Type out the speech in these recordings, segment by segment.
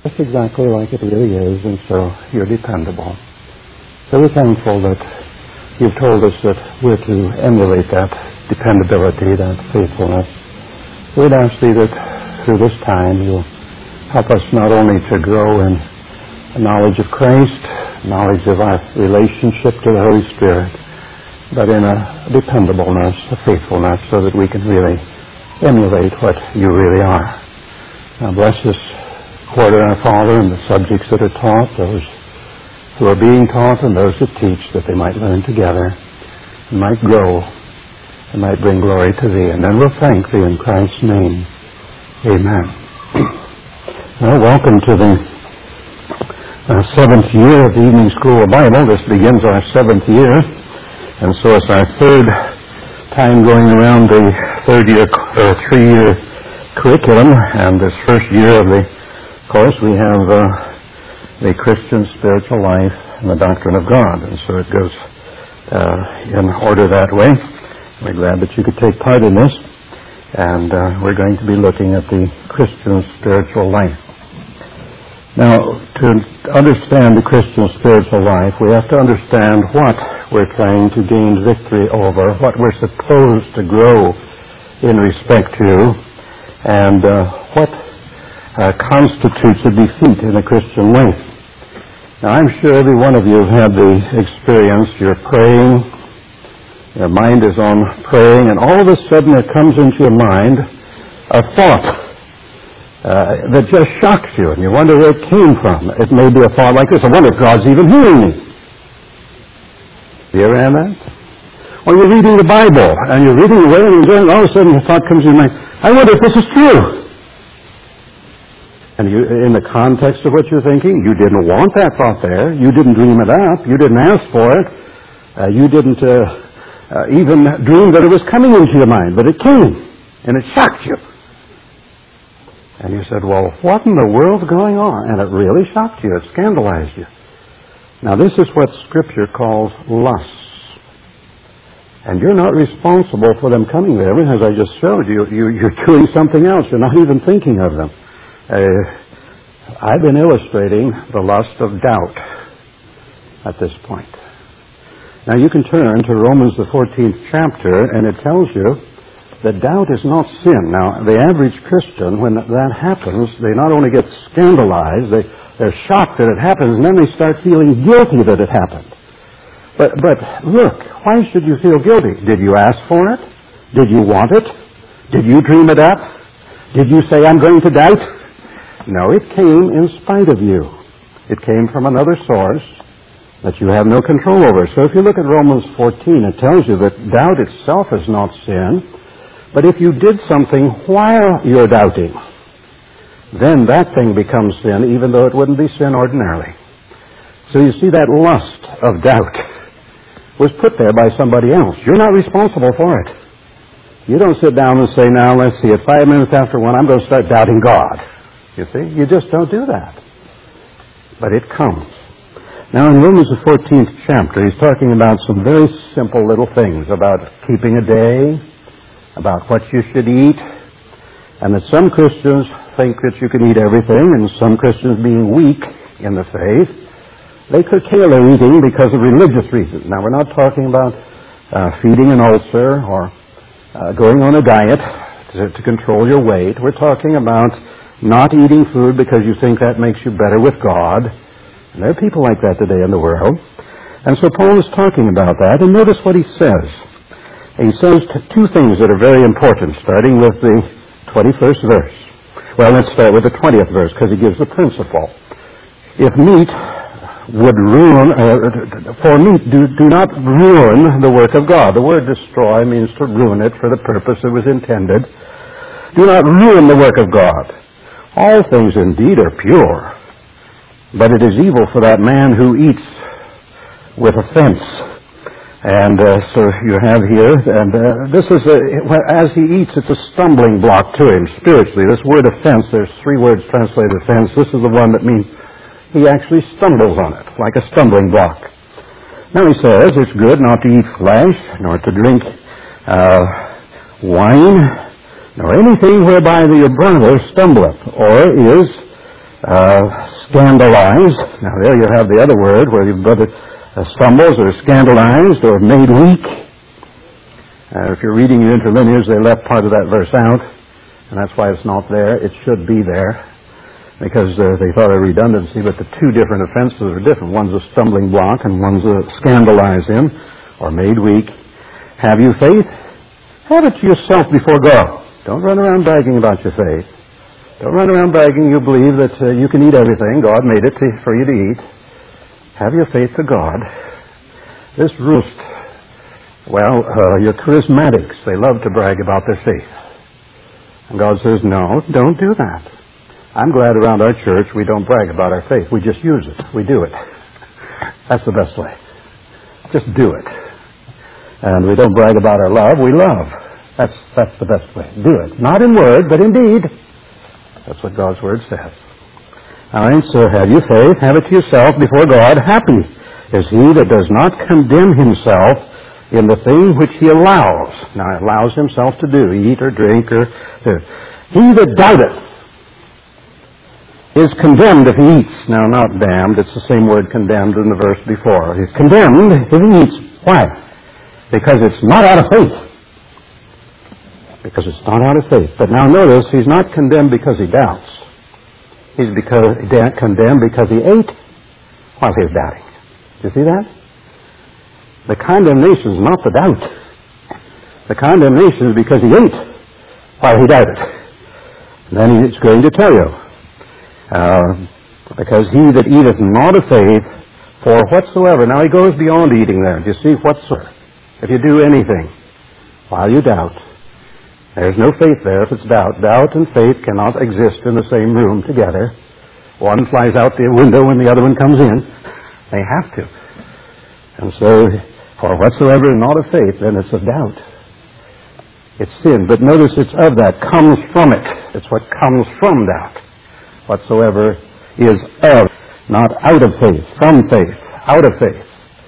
That's exactly like it really is, and so you're dependable. So we're thankful that you've told us that we're to emulate that dependability, that faithfulness. We'd ask thee that through this time you'll help us not only to grow in a knowledge of Christ, knowledge of our relationship to the Holy Spirit, but in a dependableness, a faithfulness, so that we can really emulate what you really are. Now bless this quarter, our Father, and the subjects that are taught, those who are being taught and those that teach, that they might learn together and might grow and might bring glory to thee. And then we'll thank thee in Christ's name. Amen. Well, welcome to the seventh year of the Evening School of Bible. This begins our seventh year, and so it's our third time going around the three-year curriculum. And this first year of the course, we have the Christian spiritual life and the doctrine of God, and so it goes in order that way. We're glad that you could take part in this, and we're going to be looking at the Christian spiritual life. Now, to understand the Christian spiritual life, we have to understand what we're trying to gain victory over, what we're supposed to grow in respect to, and what constitutes a defeat in a Christian life. Now, I'm sure every one of you have had the experience. You're praying, your mind is on praying, and all of a sudden there comes into your mind a thought that just shocks you, and you wonder where it came from. It may be a thought like this: I wonder if God's even hearing me. Have you ever had that? Or you're reading the Bible, and you're reading away, and all of a sudden a thought comes in your mind: I wonder if this is true. And you, in the context of what you're thinking, you didn't want that thought there. You didn't dream it up. You didn't ask for it. You didn't even dream that it was coming into your mind, but it came, and it shocked you. And you said, well, what in the world's going on? And it really shocked you. It scandalized you. Now, this is what Scripture calls lusts. And you're not responsible for them coming there, as I just showed you. You're doing something else. You're not even thinking of them. I've been illustrating the lust of doubt at this point. Now, you can turn to Romans, the 14th chapter, and it tells you that doubt is not sin. Now, the average Christian, when that happens, they not only get scandalized, they're shocked that it happens, and then they start feeling guilty that it happened. But look, why should you feel guilty? Did you ask for it? Did you want it? Did you dream it up? Did you say, I'm going to doubt? No, it came in spite of you. It came from another source that you have no control over. So if you look at Romans 14, it tells you that doubt itself is not sin. But if you did something while you're doubting, then that thing becomes sin, even though it wouldn't be sin ordinarily. So you see, that lust of doubt was put there by somebody else. You're not responsible for it. You don't sit down and say, now, let's see, at 5 minutes after 1, I'm going to start doubting God. You see, you just don't do that. But it comes. Now, in Romans the 14th chapter, he's talking about some very simple little things about keeping a day, about what you should eat, and that some Christians think that you can eat everything, and some Christians, being weak in the faith, they curtail their eating because of religious reasons. Now, we're not talking about feeding an ulcer or going on a diet to control your weight. We're talking about not eating food because you think that makes you better with God. And there are people like that today in the world. And so Paul is talking about that, and notice what he says. He says two things that are very important, starting with the 21st verse. Well, let's start with the 20th verse, because he gives the principle. If meat would ruin, do not ruin the work of God. The word destroy means to ruin it for the purpose it was intended. Do not ruin the work of God. All things indeed are pure, but it is evil for that man who eats with offense. And so you have here, and this is, as he eats, it's a stumbling block to him spiritually. This word offense, there's 3 words translated offense. This is the one that means he actually stumbles on it, like a stumbling block. Now he says, it's good not to eat flesh, nor to drink wine, nor anything whereby your brother stumbleth, or is Scandalized. Now there you have the other word where your brother stumbles or scandalized or made weak. If you're reading your interlinears, they left part of that verse out, and that's why it's not there. It should be there, because they thought of redundancy, but the two different offenses are different. One's a stumbling block, and one's a scandalize him, or made weak. Have you faith? Have it to yourself before God. Don't run around bragging about your faith. Don't run around bragging you believe that you can eat everything. God made it for you to eat. Have your faith to God. This roost, your charismatics, they love to brag about their faith. And God says, no, don't do that. I'm glad around our church we don't brag about our faith. We just use it. We do it. That's the best way. Just do it. And we don't brag about our love. We love. That's the best way. Do it. Not in word, but in deed. That's what God's Word says. All right, so have you faith. Have it to yourself before God. Happy is he that does not condemn himself in the thing which he allows. Now, allows himself to do, eat or drink or do. He that doubteth is condemned if he eats. Now, not damned. It's the same word condemned in the verse before. He's condemned if he eats. Why? Because it's not out of faith. Because it's not out of faith. But now notice, he's not condemned because he doubts. He's condemned because he ate while he was doubting. Do you see that? The condemnation is not the doubt. The condemnation is because he ate while he doubted. And then he's going to tell you, because he that eateth not of faith, for whatsoever. Now he goes beyond eating there. Do you see whatsoever? If you do anything while you doubt, there's no faith there if it's doubt. Doubt and faith cannot exist in the same room together. One flies out the window when the other one comes in. They have to. And so, for whatsoever is not of faith, then it's of doubt. It's sin. But notice it's of that, comes from it. It's what comes from doubt. Whatsoever is of, not out of faith, from faith, out of faith,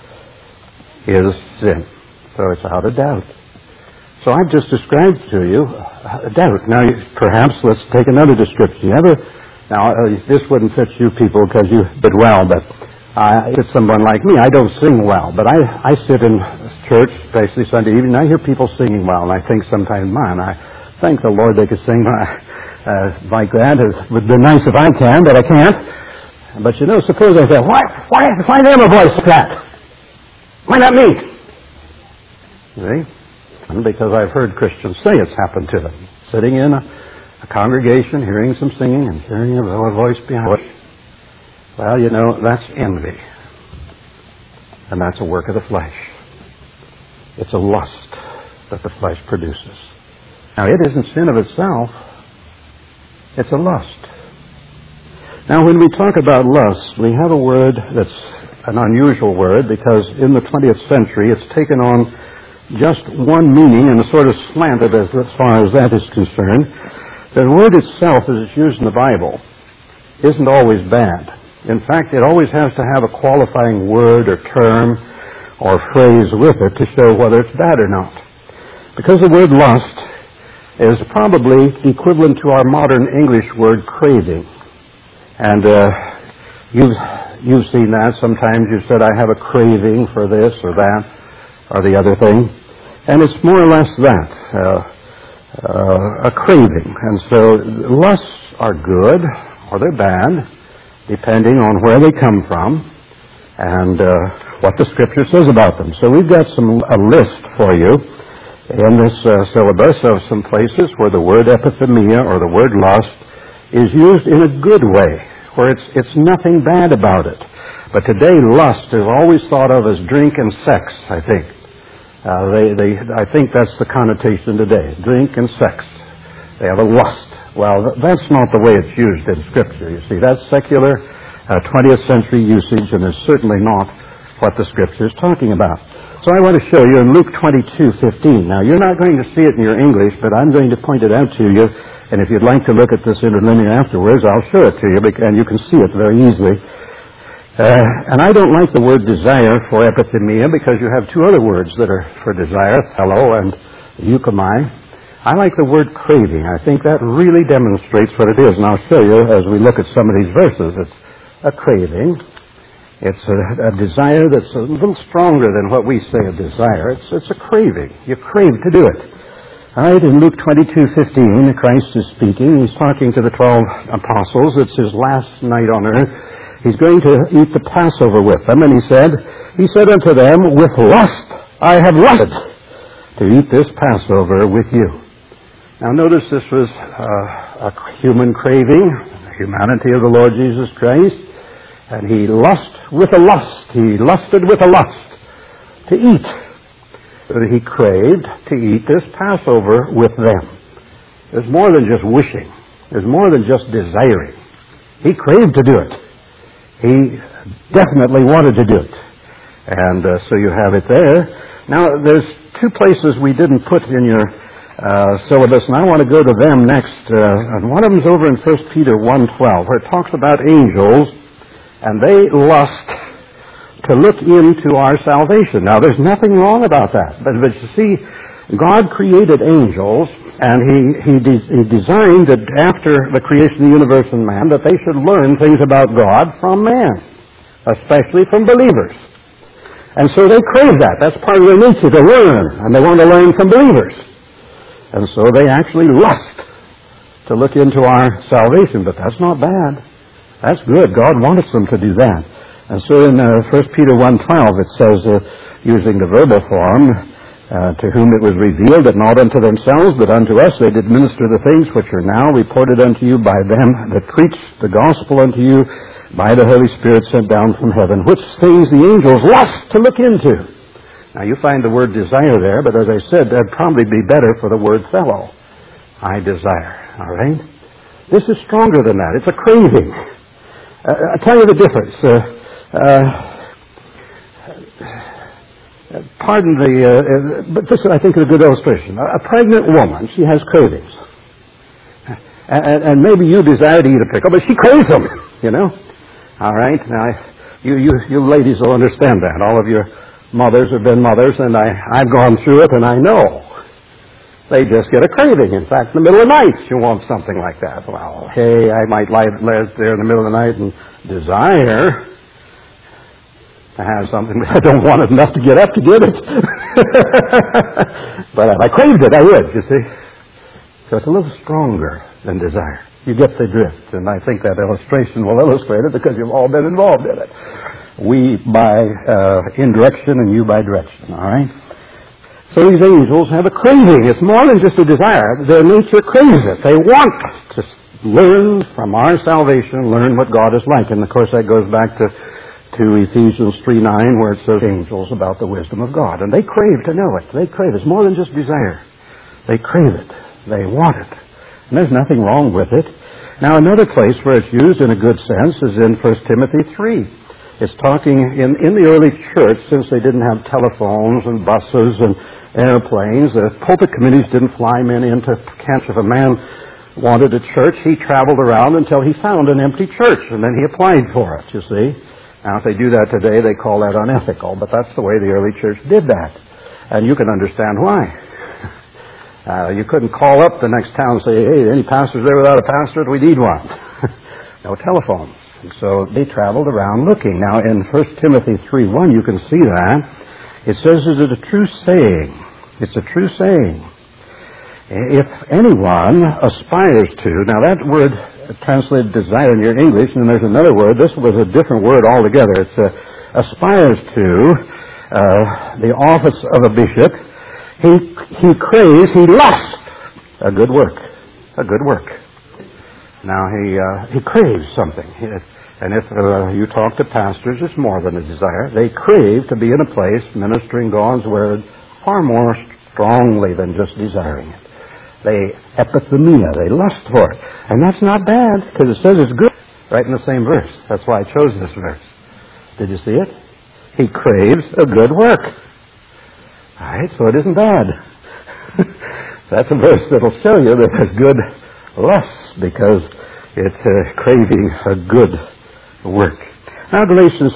is sin. So it's out of doubt. So I've just described to you doubt. Now, perhaps let's take another description. This wouldn't fit you people because you did well, but it's someone like me. I don't sing well, but I sit in church, especially Sunday evening, and I hear people singing well, and I think sometimes, man, I thank the Lord they could sing like that. It would be nice if I can, but I can't. But you know, suppose I say, why them a voice like that? Why not me? See? Because I've heard Christians say it's happened to them. Sitting in a congregation, hearing some singing and hearing a voice behind it. Well, you know, that's envy. And that's a work of the flesh. It's a lust that the flesh produces. Now, it isn't sin of itself. It's a lust. Now, when we talk about lust, we have a word that's an unusual word because in the 20th century it's taken on just one meaning and sort of slanted as far as that is concerned. The word itself, as it's used in the Bible, isn't always bad. In fact, it always has to have a qualifying word or term or phrase with it to show whether it's bad or not. Because the word lust is probably equivalent to our modern English word craving. And you've seen that. Sometimes you've said, I have a craving for this or that or the other thing. And it's more or less that, a craving. And so lusts are good or they're bad, depending on where they come from and what the Scripture says about them. So we've got a list for you in this syllabus of some places where the word epithemia or the word lust is used in a good way, where it's nothing bad about it. But today lust is always thought of as drink and sex, I think. I think that's the connotation today, drink and sex. They have a lust. Well, that's not the way it's used in Scripture, you see. That's secular 20th century usage, and it's certainly not what the Scripture is talking about. So I want to show you in Luke 22:15. Now, you're not going to see it in your English, but I'm going to point it out to you, and if you'd like to look at this interlinear afterwards, I'll show it to you, and you can see it very easily. And I don't like the word desire for epithemia because you have two other words that are for desire, thelo and euchomai. I like the word craving. I think that really demonstrates what it is. And I'll show you as we look at some of these verses. It's a craving. It's a desire that's a little stronger than what we say a desire. It's a craving. You crave to do it. All right, in Luke 22:15, Christ is speaking. He's talking to the 12 apostles. It's his last night on earth. He's going to eat the Passover with them. And he said unto them, with lust I have lusted to eat this Passover with you. Now notice this was a human craving, the humanity of the Lord Jesus Christ. And he lusted with a lust to eat. He craved to eat this Passover with them. There's more than just wishing. There's more than just desiring. He craved to do it. He definitely wanted to do it. And so you have it there. Now, there's two places we didn't put in your syllabus, and I want to go to them next. And one of them is over in 1 Peter 1:12, where it talks about angels, and they lust to look into our salvation. Now, there's nothing wrong about that. But you see, God created angels, and He designed that after the creation of the universe and man, that they should learn things about God from man, especially from believers. And so they crave that. That's part of their nature, to learn, and they want to learn from believers. And so they actually lust to look into our salvation, but that's not bad. That's good. God wants them to do that. And so in 1 Peter 1:12 it says, using the verbal form, to whom it was revealed that not unto themselves, but unto us they did minister the things which are now reported unto you by them that preach the gospel unto you by the Holy Spirit sent down from heaven, which things the angels lust to look into. Now you find the word desire there, but as I said, that'd probably be better for the word fellow. I desire. All right? This is stronger than that. It's a craving. I'll tell you the difference. But this, I think, is a good illustration. A pregnant woman, she has cravings. And maybe you desire to eat a pickle, but she craves them, you know. All right? Now, you ladies will understand that. All of your mothers have been mothers, and I've gone through it, and I know. They just get a craving. In fact, in the middle of the night, you want something like that. Well, hey, I might lie there in the middle of the night and desire to have something, but I don't want it enough to get up to get it. But if I craved it, I would, you see. So it's a little stronger than desire. You get the drift, and I think that illustration will illustrate it because you've all been involved in it. We by indirection and you by direction, all right? So these angels have a craving. It's more than just a desire. Their nature craves it. They want to learn from our salvation, learn what God is like. And of course that goes back to Ephesians 3:9, where it says angels about the wisdom of God. And they crave to know it. They crave it. It's more than just desire. They crave it. They want it. And there's nothing wrong with it. Now another place where it's used in a good sense is in 1 Timothy 3. It's talking in the early church, since they didn't have telephones and buses and airplanes, the pulpit committees didn't fly men in to catch. If a man wanted a church, he traveled around until he found an empty church, and then he applied for it, you see. Now, if they do that today, they call that unethical, but that's the way the early church did that. And you can understand why. You couldn't call up the next town and say, hey, any pastors there without a pastorate? We need one. No telephones. And so they traveled around looking. Now, in 1 Timothy 3:1, you can see that. It says it's a true saying. It's a true saying. If anyone aspires to, now that word translated desire in your English, and there's another word, this was a different word altogether. It's aspires to the office of a bishop. He craves, he lusts a good work. A good work. Now he craves something. And if you talk to pastors, it's more than a desire. They crave to be in a place ministering God's word far more strongly than just desiring it. They epithemia, they lust for it. And that's not bad, because it says it's good right in the same verse. That's why I chose this verse. Did you see it? He craves a good work. All right, so it isn't bad. That's a verse that'll show you that it's good lust, because it's craving a good work. Now Galatians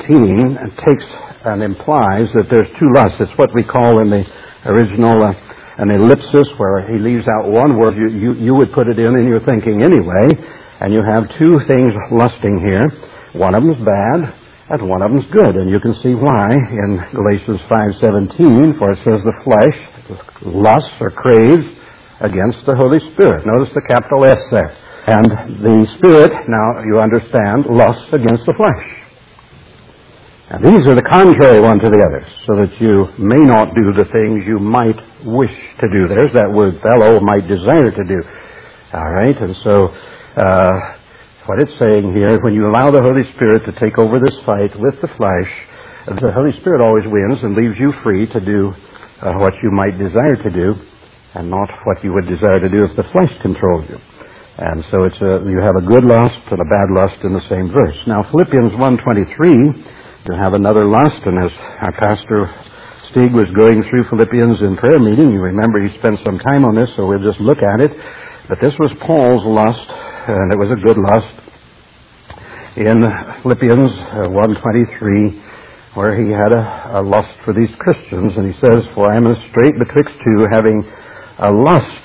5:17 takes and implies that there's two lusts. It's what we call in the original an ellipsis where he leaves out one word. You would put it in your thinking anyway. And you have two things lusting here. One of them is bad, and one of them is good. And you can see why in Galatians 5:17, for it says the flesh lusts or craves against the Holy Spirit. Notice the capital S there. And the Spirit, now you understand, lusts against the flesh. And these are the contrary one to the other, so that you may not do the things you might wish to do. There's that word fellow, might desire to do. All right, and so what it's saying here, when you allow the Holy Spirit to take over this fight with the flesh, the Holy Spirit always wins and leaves you free to do what you might desire to do, and not what you would desire to do if the flesh controls you. And so you have a good lust and a bad lust in the same verse. Now Philippians 1:23, you have another lust, and as our pastor Stig was going through Philippians in prayer meeting, you remember he spent some time on this, so we'll just look at it. But this was Paul's lust, and it was a good lust. In Philippians 1:23, where he had a lust for these Christians, and he says, "For I am in a strait betwixt two, having a lust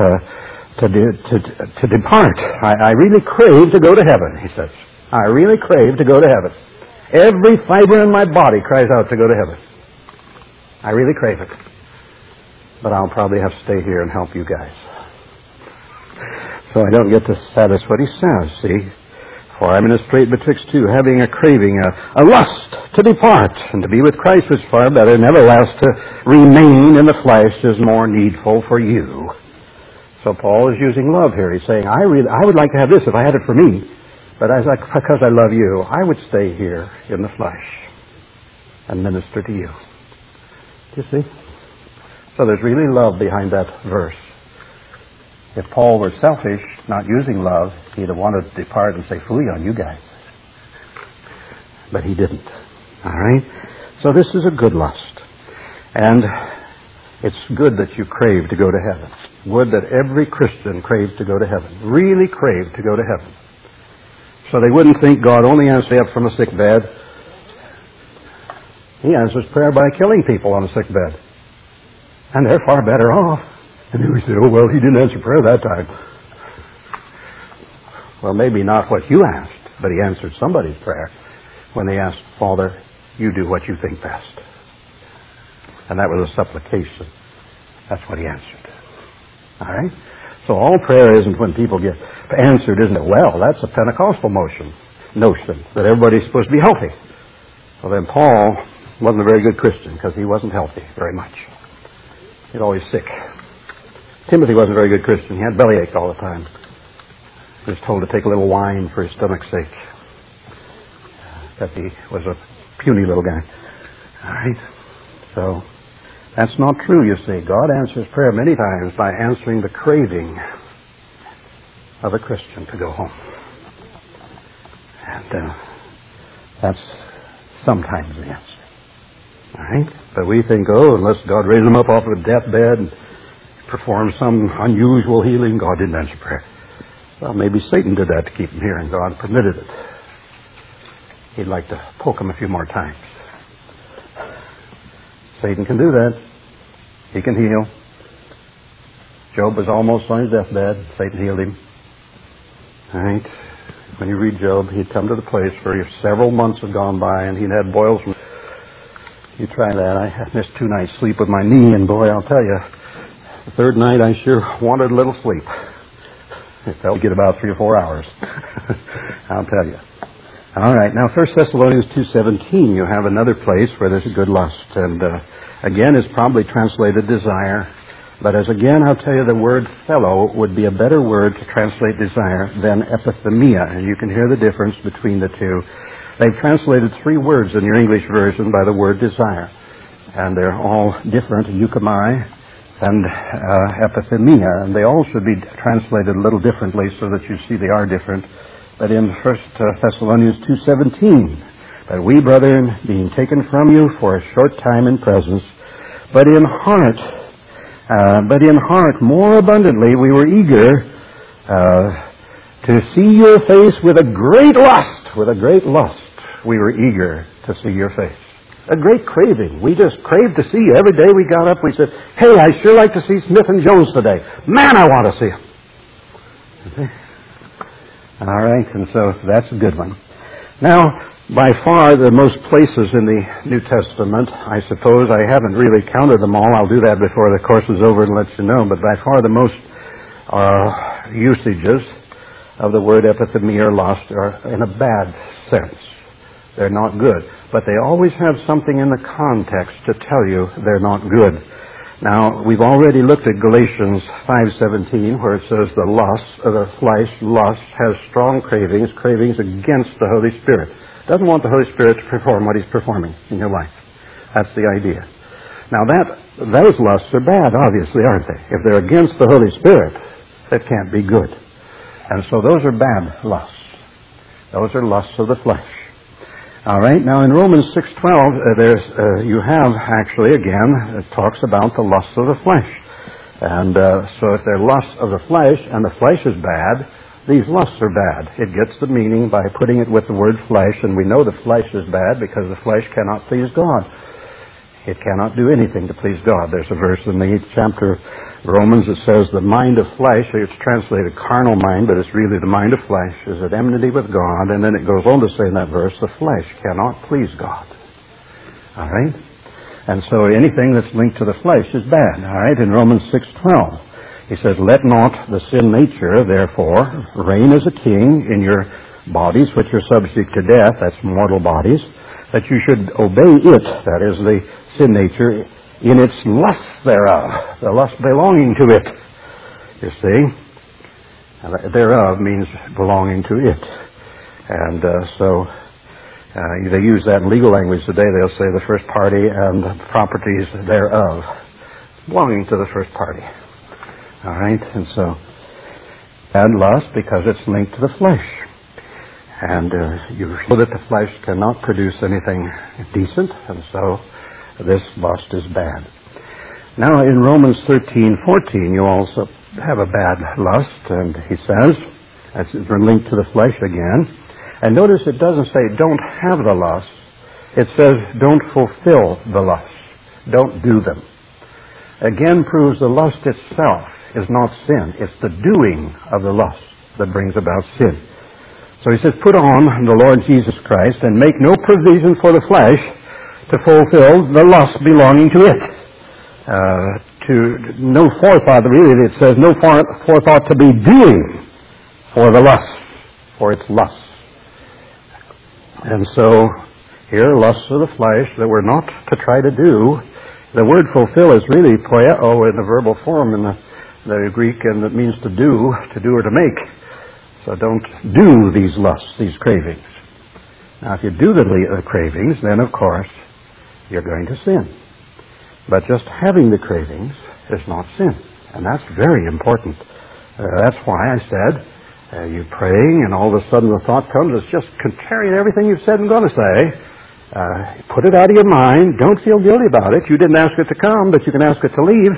to depart. I really crave to go to heaven," he says. "I really crave to go to heaven. Every fiber in my body cries out to go to heaven. I really crave it. But I'll probably have to stay here and help you guys." So I don't get to satisfy what he says, see? "For I'm in a strait betwixt two, having a craving, a lust to depart, and to be with Christ is far better. Nevertheless, to remain in the flesh is more needful for you." So Paul is using love here. He's saying, I would like to have this if I had it for me, but because I love you, I would stay here in the flesh and minister to you. Do you see? So there's really love behind that verse. If Paul were selfish, not using love, he'd have wanted to depart and say, "Fooey on you guys." But he didn't. All right? So this is a good lust. And it's good that you crave to go to heaven. Would that every Christian craved to go to heaven. Really craved to go to heaven. So they wouldn't think God only answers up from a sick bed. He answers prayer by killing people on a sick bed. And they're far better off. And then we say, "Oh, well, he didn't answer prayer that time." Well, maybe not what you asked, but he answered somebody's prayer when they asked, "Father, you do what you think best." And that was a supplication. That's what he answered. All right? So all prayer isn't when people get answered, isn't it? Well, that's a Pentecostal notion that everybody's supposed to be healthy. Well, then Paul wasn't a very good Christian because he wasn't healthy very much. He's always sick. Timothy wasn't a very good Christian. He had bellyache all the time. He was told to take a little wine for his stomach's sake. Because he was a puny little guy. All right? So that's not true, you see. God answers prayer many times by answering the craving of a Christian to go home. And that's sometimes the answer. All right? But we think, unless God raised him up off of a deathbed and performed some unusual healing, God didn't answer prayer. Well, maybe Satan did that to keep him here, and God permitted it. He'd like to poke him a few more times. Satan can do that. He can heal. Job was almost on his deathbed. Satan healed him. All right? When you read Job, he'd come to the place where several months had gone by, and he'd had boils. You try that. I missed 2 nights sleep with my knee, and boy, I'll tell you, the third night I sure wanted a little sleep. It felt to get about 3 or 4 hours. I'll tell you. All right, now 1 Thessalonians 2:17, you have another place where there's a good lust. And again, it's probably translated desire. But as again, I'll tell you, the word fellow would be a better word to translate desire than epithemia. And you can hear the difference between the two. They've translated 3 words in your English version by the word desire. And they're all different, euchomai and epithemia. And they all should be translated a little differently so that you see they are different. But in 1 Thessalonians 2:17, "But we, brethren, being taken from you for a short time in presence, but in heart more abundantly we were eager to see your face with a great lust." With a great lust, we were eager to see your face. A great craving. We just craved to see you. Every day we got up, we said, hey, I'd sure like to see Smith and Jones today. Man, I want to see them. Okay? All right, and so that's a good one. Now, by far the most places in the New Testament, I suppose, I haven't really counted them all. I'll do that before the course is over and let you know, but by far the most usages of the word epithemi or lust are in a bad sense. They're not good. But they always have something in the context to tell you they're not good. Now, we've already looked at Galatians 5:17, where it says the lust of the flesh, lust, has strong cravings against the Holy Spirit. Doesn't want the Holy Spirit to perform what He's performing in your life. That's the idea. Now, those lusts are bad, obviously, aren't they? If they're against the Holy Spirit, it can't be good. And so those are bad lusts. Those are lusts of the flesh. All right. Now in Romans 6:12, you have actually again it talks about the lusts of the flesh, and so if they're lusts of the flesh and the flesh is bad, these lusts are bad. It gets the meaning by putting it with the word flesh, and we know the flesh is bad because the flesh cannot please God. It cannot do anything to please God. There's a verse in the 8th chapter of Romans that says the mind of flesh, it's translated carnal mind, but it's really the mind of flesh, is at enmity with God. And then it goes on to say in that verse, the flesh cannot please God. All right? And so anything that's linked to the flesh is bad. All right? In Romans 6:12, he says, let not the sin nature, therefore, reign as a king in your bodies, which are subject to death, that's mortal bodies, that you should obey it, that is the sin nature, in its lust thereof, the lust belonging to it. You see? Thereof means belonging to it. And so they use that in legal language today. They'll say the first party and the properties thereof, belonging to the first party. All right? And so, bad lust because it's linked to the flesh. And you know that the flesh cannot produce anything decent, and so this lust is bad. Now in Romans 13:14, you also have a bad lust, and he says, that's linked to the flesh again. And notice it doesn't say don't have the lust. It says don't fulfill the lust. Don't do them. Again proves the lust itself is not sin. It's the doing of the lust that brings about sin. So he says, put on the Lord Jesus Christ and make no provision for the flesh to fulfill the lust belonging to it. To no forethought, really, it says no forethought to be doing for the lust, for its lust. And so here, lusts of the flesh that we're not to try to do. The word fulfill is really poieo in the verbal form in the Greek, and it means to do or to make. So don't do these lusts, these cravings. Now, if you do the cravings, then, of course, you're going to sin. But just having the cravings is not sin. And that's very important. That's why I said, you're praying, and all of a sudden the thought comes, it's just contrary to everything you've said and going to say. Put it out of your mind. Don't feel guilty about it. You didn't ask it to come, but you can ask it to leave.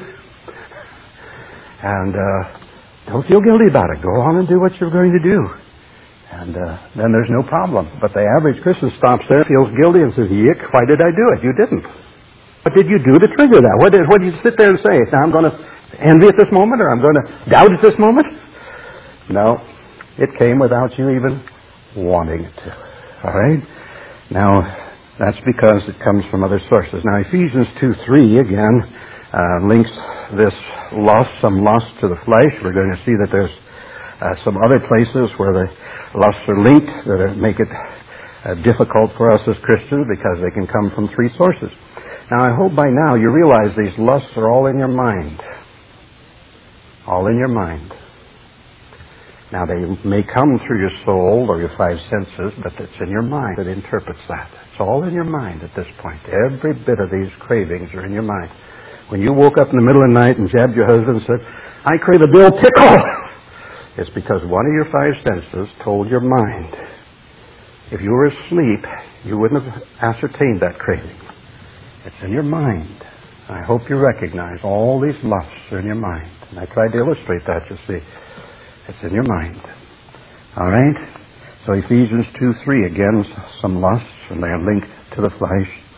And don't feel guilty about it. Go on and do what you're going to do. And then there's no problem. But the average Christian stops there, feels guilty, and says, yick, why did I do it? You didn't. What did you do to trigger that? What did you sit there and say? Now I'm going to envy at this moment, or I'm going to doubt at this moment? No. It came without you even wanting it to. All right? Now, that's because it comes from other sources. Now, Ephesians 2:3, again, links this lust, some lust to the flesh. We're going to see that there's some other places where the lusts are linked that make it difficult for us as Christians because they can come from three sources. Now, I hope by now you realize these lusts are all in your mind. All in your mind. Now, they may come through your soul or your five senses, but it's in your mind that interprets that. It's all in your mind at this point. Every bit of these cravings are in your mind. When you woke up in the middle of the night and jabbed your husband and said, I crave a dill pickle, it's because one of your five senses told your mind. If you were asleep, you wouldn't have ascertained that craving. It's in your mind. I hope you recognize all these lusts are in your mind. And I tried to illustrate that, you see. It's in your mind. All right? So Ephesians 2:3, again, some lusts, and they are linked to the flesh.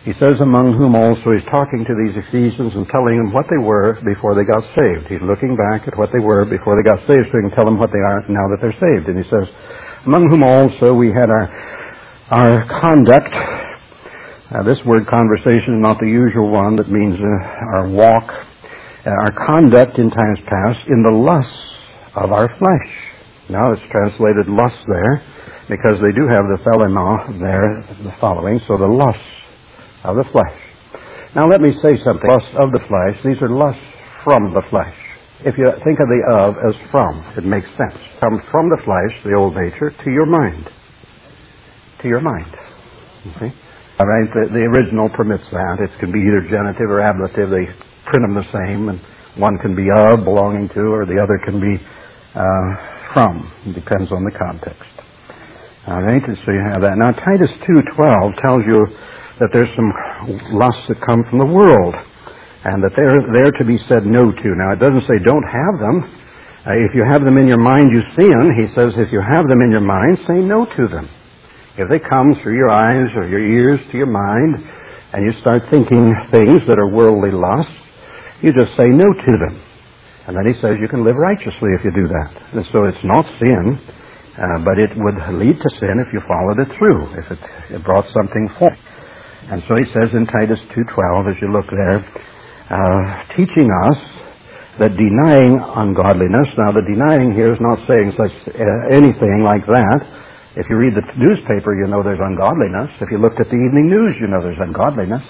He says, among whom also, he's talking to these Ephesians and telling them what they were before they got saved. He's looking back at what they were before they got saved so he can tell them what they are now that they're saved. And he says, among whom also we had our conduct. This word conversation is not the usual one that means our walk. Our conduct in times past in the lusts of our flesh. Now it's translated lust there because they do have the thelema there, the following, so the lusts of the flesh. Now let me say something. Lust of the flesh, these are lusts from the flesh. If you think of the of as from, it makes sense. Comes from the flesh, the old nature, to your mind. To your mind. You see? All right, the original permits that. It can be either genitive or ablative. They print them the same, and one can be of, belonging to, or the other can be from. It depends on the context. All right, so you have that. Now Titus 2:12 tells you that there's some lusts that come from the world, and that they're to be said no to. Now, it doesn't say don't have them. If you have them in your mind, you sin. He says if you have them in your mind, say no to them. If they come through your eyes or your ears to your mind, and you start thinking things that are worldly lusts, you just say no to them. And then he says you can live righteously if you do that. And so it's not sin, but it would lead to sin if you followed it through, if it brought something forth. And so he says in Titus 2:12, as you look there, teaching us that denying ungodliness, now the denying here is not saying such anything like that. If you read the newspaper, you know there's ungodliness. If you looked at the evening news, you know there's ungodliness.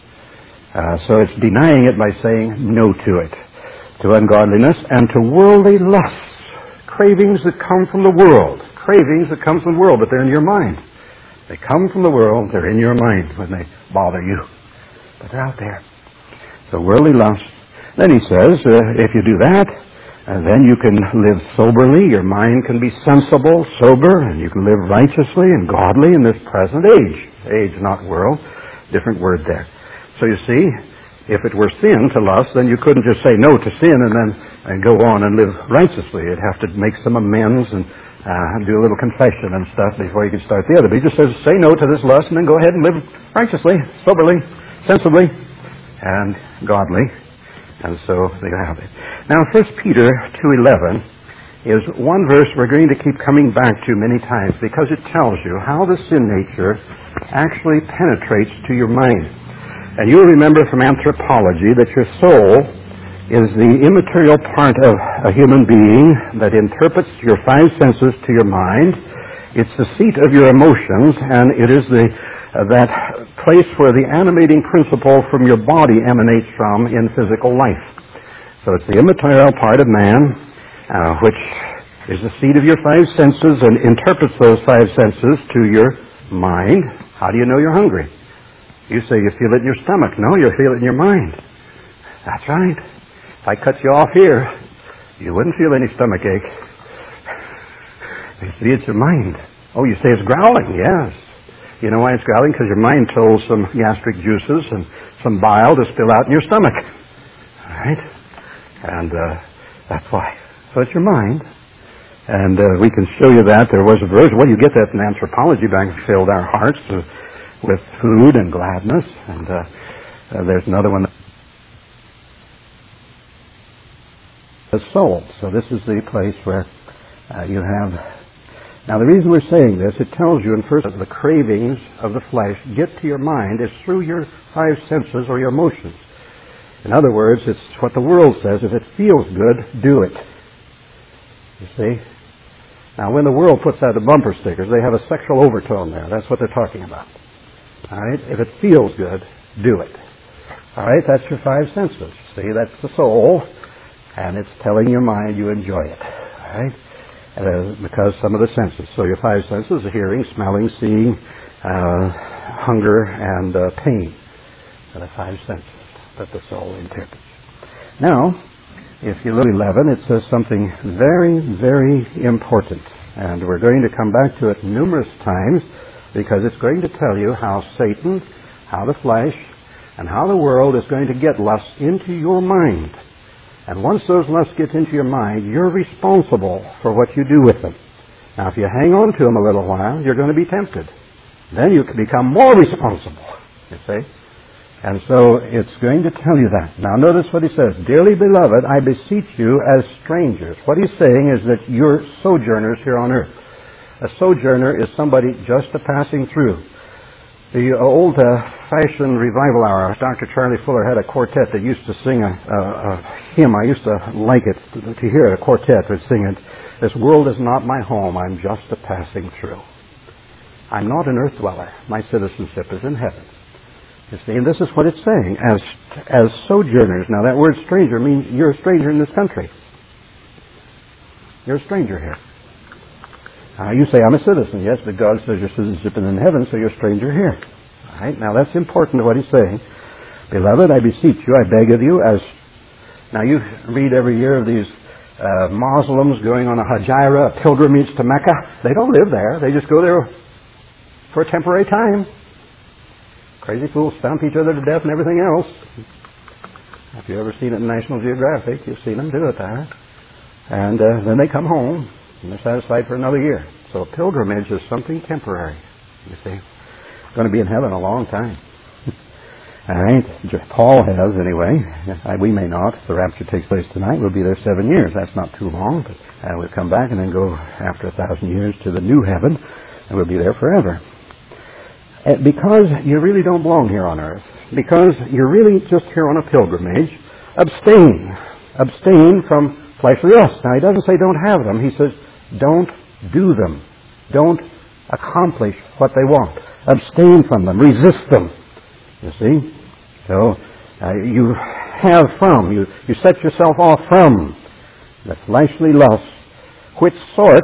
So it's denying it by saying no to it, to ungodliness and to worldly lusts, cravings that come from the world. Cravings that come from the world, but they're in your mind. They come from the world, they're in your mind when they bother you. But they're out there. So worldly lust. Then he says, if you do that, then you can live soberly, your mind can be sensible, sober, and you can live righteously and godly in this present age. Age, not world. Different word there. So you see, if it were sin to lust, then you couldn't just say no to sin and go on and live righteously. You'd have to make some amends and do a little confession and stuff before you could start the other. But he just says, say no to this lust and then go ahead and live righteously, soberly, sensibly, and godly. And so they have it. Now, 1 Peter 2:11 is one verse we're going to keep coming back to many times because it tells you how the sin nature actually penetrates to your mind. And you'll remember from anthropology that your soul is the immaterial part of a human being that interprets your five senses to your mind. It's the seat of your emotions, and it is that place where the animating principle from your body emanates from in physical life. So it's the immaterial part of man, which is the seat of your five senses and interprets those five senses to your mind. How do you know you're hungry? You say you feel it in your stomach. No, you feel it in your mind. That's right. If I cut you off here, you wouldn't feel any stomach ache. You see, it's your mind. Oh, you say it's growling. Yes. You know why it's growling? Because your mind told some gastric juices and some bile to spill out in your stomach. All right? And that's why. So it's your mind. And we can show you that. There was a verse. Well, you get that in anthropology back. Filled our hearts with food and gladness. And there's another one. The soul. So this is the place where you have. Now the reason we're saying this, it tells you in first the cravings of the flesh get to your mind is through your five senses or your emotions. In other words, it's what the world says. If it feels good, do it. You see? Now when the world puts out the bumper stickers, they have a sexual overtone there. That's what they're talking about. All right? If it feels good, do it. All right? That's your five senses. See, that's the soul. And it's telling your mind you enjoy it. All right? Because some of the senses. So your five senses are hearing, smelling, seeing, hunger, and pain. Are the five senses that the soul interprets. Now, if you look at 11, it says something very, very important. And we're going to come back to it numerous times because it's going to tell you how Satan, how the flesh, and how the world is going to get lust into your mind. And once those lusts get into your mind, you're responsible for what you do with them. Now, if you hang on to them a little while, you're going to be tempted. Then you can become more responsible, you see. And so it's going to tell you that. Now notice what he says. Dearly beloved, I beseech you as strangers. What he's saying is that you're sojourners here on earth. A sojourner is somebody just passing through. The old-fashioned revival hour, Dr. Charlie Fuller had a quartet that used to sing a hymn. I used to like it, to hear a quartet would sing it. This world is not my home, I'm just a passing through. I'm not an earth dweller. My citizenship is in heaven. You see, and this is what it's saying, as sojourners. Now that word stranger means you're a stranger in this country. You're a stranger here. You say, I'm a citizen. Yes, but God says your citizenship is in heaven, so you're a stranger here. All right? Now that's important to what he's saying. Beloved, I beseech you, I beg of you, as... Now you read every year of these Muslims going on a hajira, a pilgrimage to Mecca. They don't live there. They just go there for a temporary time. Crazy fools stomp each other to death and everything else. If you've ever seen it in National Geographic, you've seen them do it there. And then they come home, and they're satisfied for another year. So a pilgrimage is something temporary, you see. It's going to be in heaven a long time. All right? Paul has, anyway. We may not. If the rapture takes place tonight, we'll be there 7 years. That's not too long. But we'll come back and then go after 1,000 years to the new heaven, and we'll be there forever. Because you really don't belong here on earth, because you're really just here on a pilgrimage, abstain. Abstain from fleshly lusts. Now, he doesn't say don't have them. He says don't do them. Don't accomplish what they want. Abstain from them. Resist them. You see? So, you have from, you set yourself off from the fleshly lusts, which sort...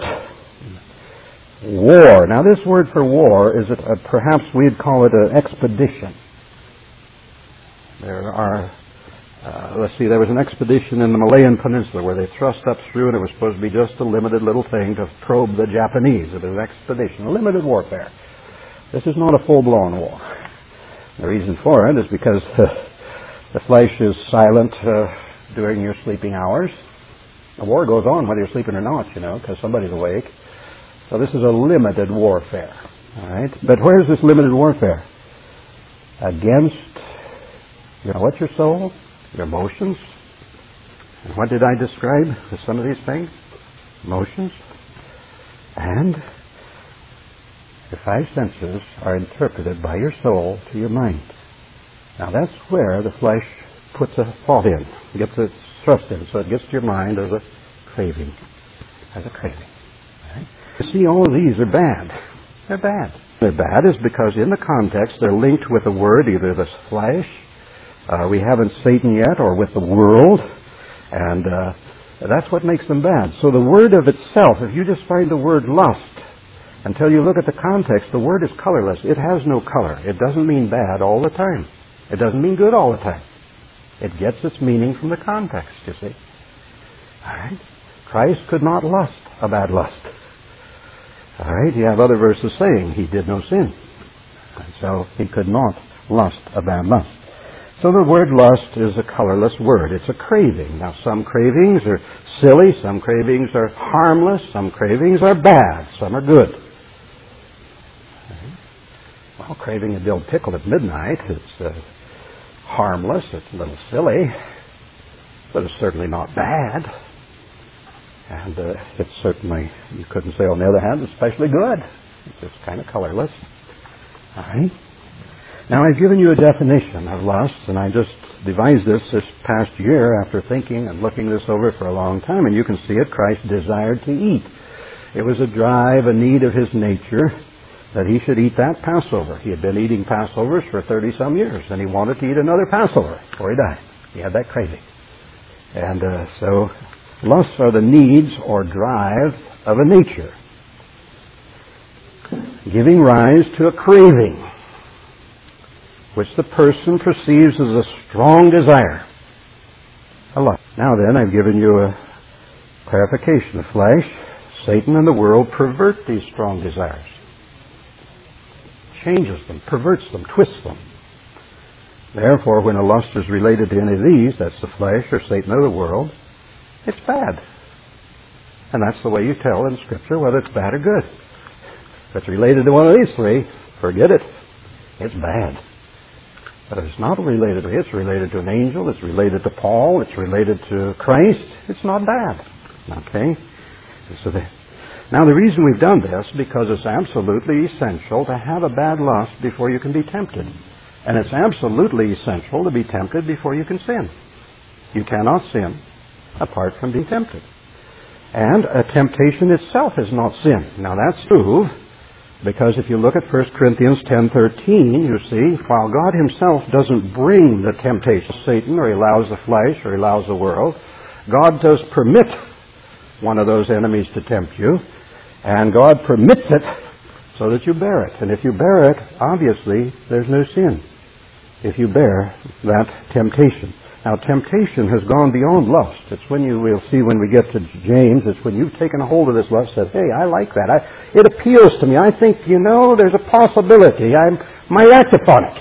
War. Now this word for war is, perhaps we'd call it an expedition. There are, there was an expedition in the Malayan Peninsula where they thrust up through, and it was supposed to be just a limited little thing to probe the Japanese. It was an expedition, a limited warfare. This is not a full-blown war. The reason for it is because the flesh is silent during your sleeping hours. The war goes on whether you're sleeping or not, because somebody's awake. So this is a limited warfare, all right? But where's this limited warfare? Against, what's your soul? Your emotions. And what did I describe with some of these things? Emotions. And your five senses are interpreted by your soul to your mind. Now that's where the flesh puts a thought in, gets its thrust in, so it gets to your mind as a craving. As a craving. You see, all of these are bad. They're bad. They're bad is because in the context they're linked with a word, either the flesh, we haven't Satan yet, or with the world, and that's what makes them bad. So the word of itself, if you just find the word lust, until you look at the context, the word is colorless. It has no color. It doesn't mean bad all the time. It doesn't mean good all the time. It gets its meaning from the context, you see. All right? Christ could not lust a bad lust. All right, you have other verses saying he did no sin. And so he could not lust a bad lust. So the word lust is a colorless word. It's a craving. Now some cravings are silly, some cravings are harmless, some cravings are bad, some are good. Well, craving a dill pickle at midnight, it's harmless, it's a little silly, but it's certainly not bad. And it's certainly, you couldn't say on the other hand, especially good. It's just kind of colorless. All right? Now I've given you a definition of lust, and I just devised this past year after thinking and looking this over for a long time, and you can see it. Christ desired to eat. It was a drive, a need of his nature that he should eat that Passover. He had been eating Passovers for 30-some years, and he wanted to eat another Passover before he died. He had that craving. And so lusts are the needs or drive of a nature, giving rise to a craving, which the person perceives as a strong desire. A lust. Now then, I've given you a clarification. The flesh, Satan, and the world pervert these strong desires. Changes them, perverts them, twists them. Therefore, when a lust is related to any of these, that's the flesh or Satan or the world, it's bad. And that's the way you tell in Scripture whether it's bad or good. If it's related to one of these three, forget it. It's bad. But it's not related to me. It's related to an angel. It's related to Paul. It's related to Christ. It's not bad. Okay? So now the reason we've done this, because it's absolutely essential to have a bad lust before you can be tempted. And it's absolutely essential to be tempted before you can sin. You cannot sin apart from being tempted. And a temptation itself is not sin. Now that's true, because if you look at 1 Corinthians 10:13, you see, while God himself doesn't bring the temptation of Satan, or he allows the flesh, or he allows the world, God does permit one of those enemies to tempt you, and God permits it so that you bear it. And if you bear it, obviously, there's no sin if you bear that temptation. Now, temptation has gone beyond lust. It's when we'll see when we get to James, it's when you've taken a hold of this lust, says, hey, I like that. It appeals to me. I think, there's a possibility. I might act upon it.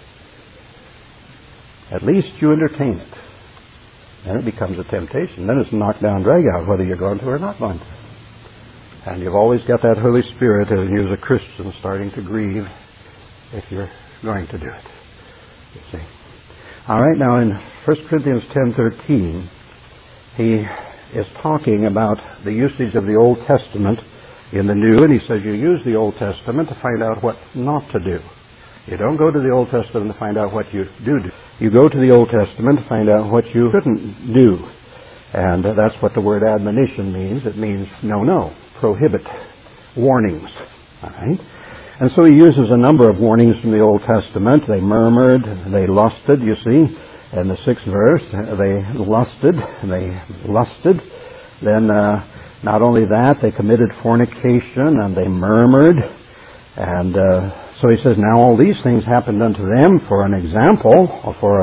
At least you entertain it. Then it becomes a temptation. Then it's a knock-down, drag-out, whether you're going to or not going to. And you've always got that Holy Spirit in you as a Christian starting to grieve if you're going to do it. You see. All right, now in 1 Corinthians 10:13, he is talking about the usage of the Old Testament in the New, and he says you use the Old Testament to find out what not to do. You don't go to the Old Testament to find out what you do. You go to the Old Testament to find out what you shouldn't do. And that's what the word admonition means. It means no, prohibit, warnings. All right? And so he uses a number of warnings from the Old Testament. They murmured, they lusted, you see. In the 6th verse, they lusted. Then not only that, they committed fornication and they murmured. And so he says, now all these things happened unto them for an example, or for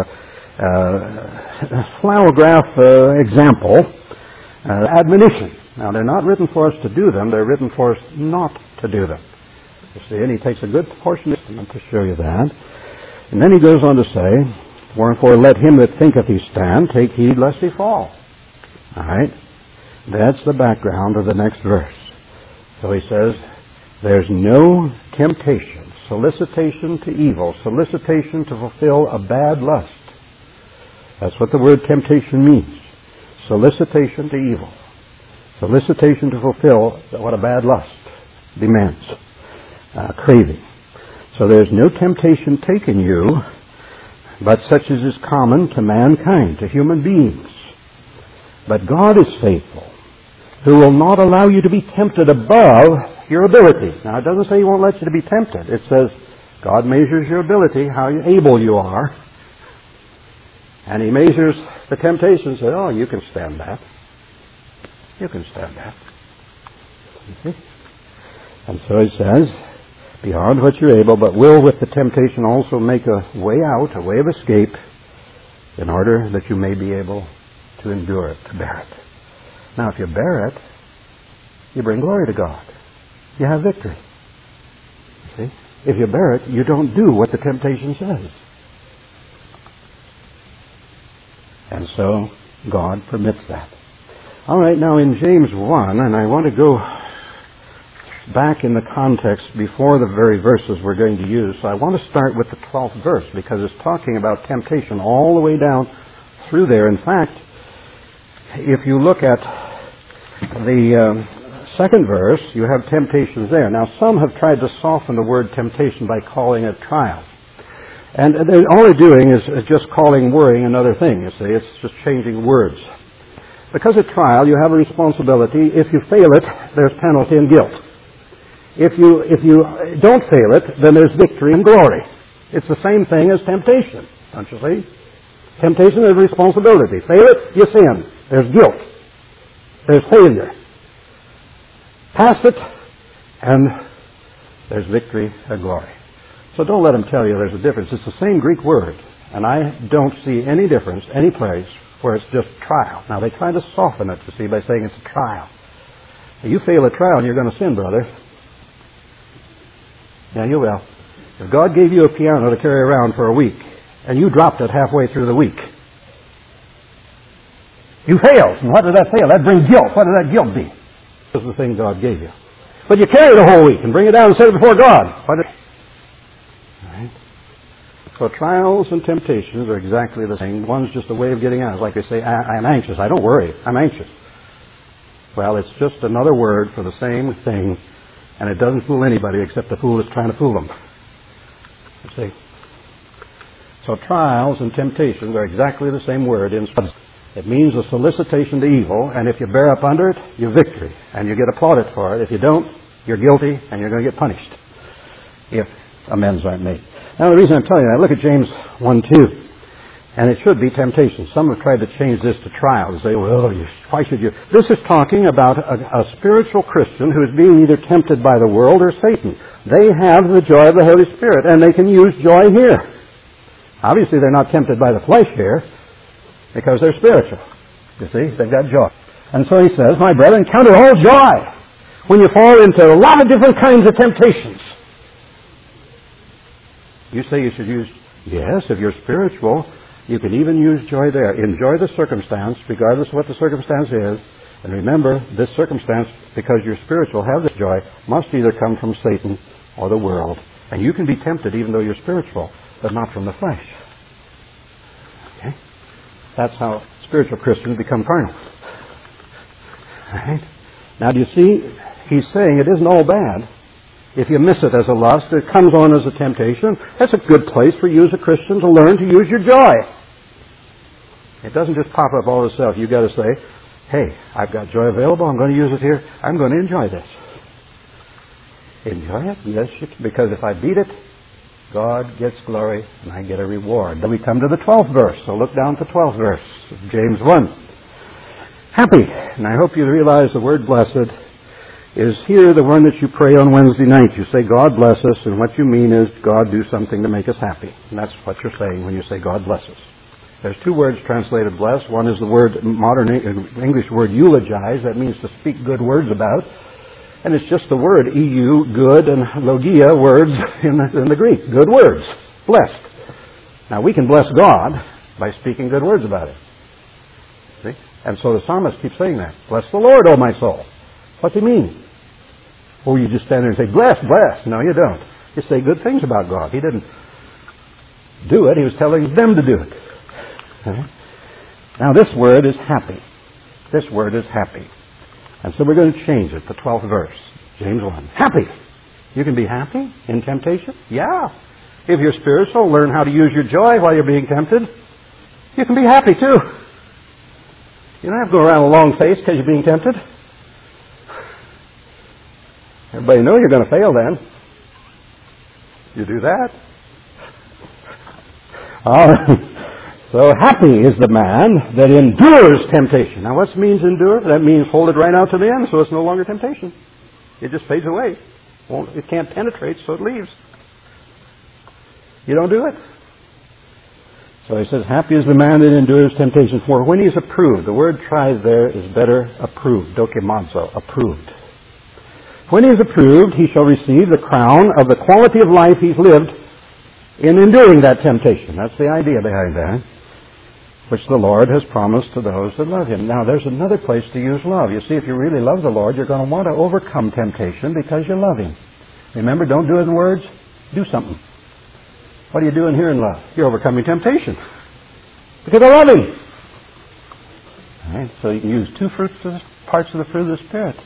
a flower graph example, admonition. Now they're not written for us to do them, they're written for us not to do them. You see, and he takes a good portion of the Testament to show you that. And then he goes on to say, wherefore let him that thinketh he stand take heed lest he fall. All right? That's the background of the next verse. So he says, there's no temptation, solicitation to evil, solicitation to fulfill a bad lust. That's what the word temptation means. Solicitation to evil. Solicitation to fulfill what a bad lust demands. Craving. So there's no temptation taken you, but such as is common to mankind, to human beings. But God is faithful, who will not allow you to be tempted above your ability. Now, it doesn't say he won't let you to be tempted. It says God measures your ability, how able you are. And he measures the temptation and says, oh, you can stand that. You can stand that. You see? And so he says, beyond what you're able, but will with the temptation also make a way out, a way of escape, in order that you may be able to endure it, to bear it. Now, if you bear it, you bring glory to God. You have victory. See? If you bear it, you don't do what the temptation says. And so, God permits that. All right, now in James 1, and I want to go back in the context before the very verses we're going to use. So I want to start with the 12th verse, because it's talking about temptation all the way down through there. In fact, if you look at the 2nd verse, you have temptations there. Now, some have tried to soften the word temptation by calling it trial. And all they're doing is just calling worrying another thing, you see. It's just changing words. Because of trial, you have a responsibility. If you fail it, there's penalty and guilt. If you don't fail it, then there's victory and glory. It's the same thing as temptation, don't you see? Temptation is responsibility. Fail it, you sin. There's guilt. There's failure. Pass it, and there's victory and glory. So don't let them tell you there's a difference. It's the same Greek word, and I don't see any difference, any place where it's just trial. Now, they try to soften it, you see, by saying it's a trial. Now, you fail a trial and you're going to sin, brother. Yeah, you will. If God gave you a piano to carry around for a week, and you dropped it halfway through the week, you failed. And what did that fail? That brings guilt. What did that guilt be? This is the thing God gave you. But you carry it a whole week and bring it down and set it before God. All right. So trials and temptations are exactly the same. One's just a way of getting out. It's like they say, I'm anxious. I don't worry. I'm anxious. Well, it's just another word for the same thing, and it doesn't fool anybody except the fool is trying to fool them. You see? So trials and temptations are exactly the same word in substance. It means a solicitation to evil, and if you bear up under it, you victory, and you get applauded for it. If you don't, you're guilty, and you're going to get punished if amends aren't made. Now, the reason I'm telling you that, look at James 1:2, and it should be temptation. Some have tried to change this to trials. They say, well, why should you? This is talking about a spiritual Christian who is being either tempted by the world or Satan. They have the joy of the Holy Spirit, and they can use joy here. Obviously, they're not tempted by the flesh here, because they're spiritual. You see, they've got joy. And so he says, my brethren, count it all joy when you fall into a lot of different kinds of temptations. You say you should use, yes, if you're spiritual, you can even use joy there. Enjoy the circumstance, regardless of what the circumstance is. And remember, this circumstance, because you're spiritual, have this joy, must either come from Satan or the world. And you can be tempted even though you're spiritual, but not from the flesh. Okay? That's how spiritual Christians become carnal. Right? Now, do you see, he's saying it isn't all bad. If you miss it as a lust, it comes on as a temptation. That's a good place for you as a Christian to learn to use your joy. It doesn't just pop up all of itself. You've got to say, hey, I've got joy available. I'm going to use it here. I'm going to enjoy this. Enjoy it? Yes, because if I beat it, God gets glory and I get a reward. Then we come to the 12th verse. So look down at the 12th verse of James 1. Happy. And I hope you realize the word blessed is here the one that you pray on Wednesday night. You say, God bless us, and what you mean is, God do something to make us happy. And that's what you're saying when you say, God bless us. There's two words translated bless. One is the word, modern English word, eulogize. That means to speak good words about. And it's just the word, EU, good, and logia, words in the Greek. Good words. Blessed. Now, we can bless God by speaking good words about Him. See? And so the psalmist keeps saying that. Bless the Lord, O my soul. What's he mean? Or you just stand there and say, bless, bless. No, you don't. You say good things about God. He didn't do it. He was telling them to do it. Okay? Now, this word is happy. This word is happy. And so we're going to change it, the 12th verse, James 1. Happy. You can be happy in temptation? Yeah. If you're spiritual, learn how to use your joy while you're being tempted. You can be happy, too. You don't have to go around with a long face because you're being tempted. Everybody knows you're going to fail then. You do that. All right. So happy is the man that endures temptation. Now what means endure? That means hold it right out to the end so it's no longer temptation. It just fades away. It can't penetrate, so it leaves. You don't do it. So he says, happy is the man that endures temptation. For when he's approved, the word tried there is better approved. Dokimazo, approved. When he is approved, he shall receive the crown of the quality of life he's lived in enduring that temptation. That's the idea behind that, which the Lord has promised to those that love Him. Now, there's another place to use love. You see, if you really love the Lord, you're going to want to overcome temptation because you love Him. Remember, don't do it in words. Do something. What are you doing here in love? You're overcoming temptation because I love Him. All right, so you can use two parts of the fruit of the Spirit